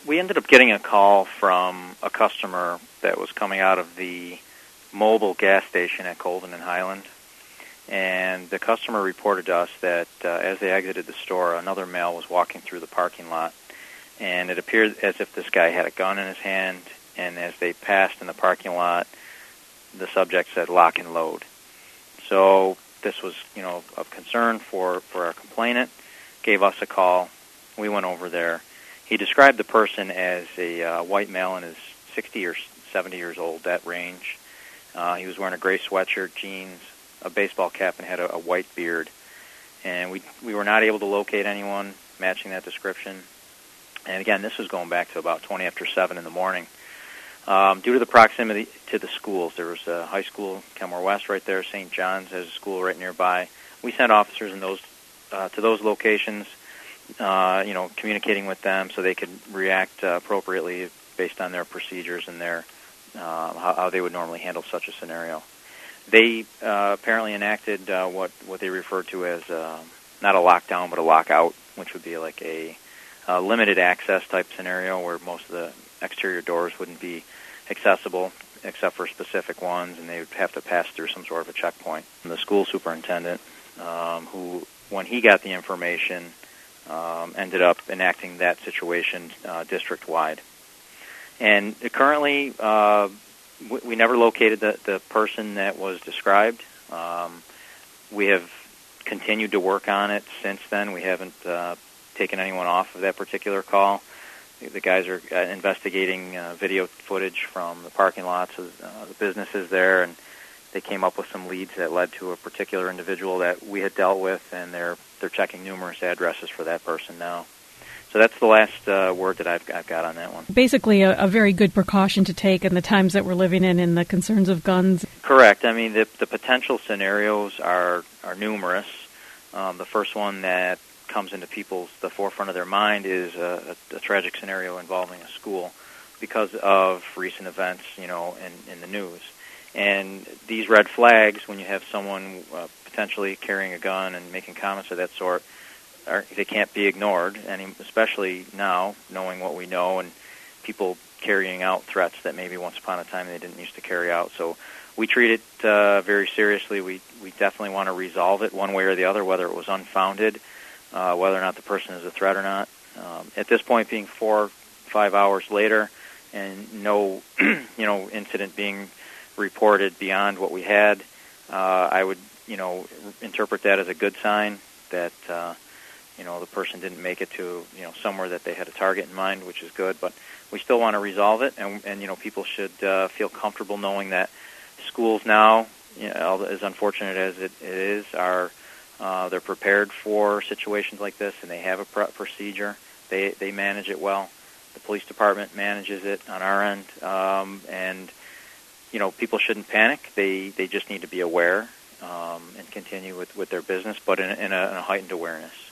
We ended up getting a call from a customer that was coming out of the Mobil gas station at Colvin and Highland. And the customer reported to us that as they exited the store, another male was walking through the parking lot. And it appeared as if this guy had a gun in his hand, and as they passed in the parking lot, the subject said lock and load. So this was, of concern for our complainant, gave us a call. We went over there. He described the person as a white male in his 60 or 70 years old, that range. He was wearing a gray sweatshirt, jeans, a baseball cap, and had a white beard. And we were not able to locate anyone matching that description. And again, this was going back to about 20 after 7 in the morning. Due to the proximity to the schools, there was a high school, Kenmore West, right there. St. John's has a school right nearby. We sent officers in to those locations, communicating with them so they could react appropriately based on their procedures and their how they would normally handle such a scenario. They apparently enacted what they referred to as not a lockdown but a lockout, which would be like a limited access type scenario where most of the exterior doors wouldn't be accessible except for specific ones, and they would have to pass through some sort of a checkpoint. And the school superintendent, who, when he got the information, ended up enacting that situation district-wide. And currently, we never located the person that was described. We have continued to work on it since then. We haven't taken anyone off of that particular call. The guys are investigating video footage from the parking lots of the businesses there, and they came up with some leads that led to a particular individual that we had dealt with, and they're checking numerous addresses for that person now. So that's the last word that I've got on that one. Basically, a very good precaution to take in the times that we're living in and the concerns of guns. Correct. I mean, the potential scenarios are numerous. The first one that comes into the forefront of their mind is a tragic scenario involving a school because of recent events, in the news. And these red flags, when you have someone potentially carrying a gun and making comments of that sort, they can't be ignored, and especially now, knowing what we know, and people carrying out threats that maybe once upon a time they didn't used to carry out. So we treat it very seriously. We definitely want to resolve it one way or the other, whether it was unfounded, whether or not the person is a threat or not. At this point, being 4 or 5 hours later, and no, incident being reported beyond what we had, I would, interpret that as a good sign that, the person didn't make it to, somewhere that they had a target in mind, which is good. But we still want to resolve it, and people should feel comfortable knowing that schools now, as unfortunate as it is, they're prepared for situations like this, and they have a procedure. They manage it well. The police department manages it on our end, and people shouldn't panic. They just need to be aware and continue with their business, but in a heightened awareness.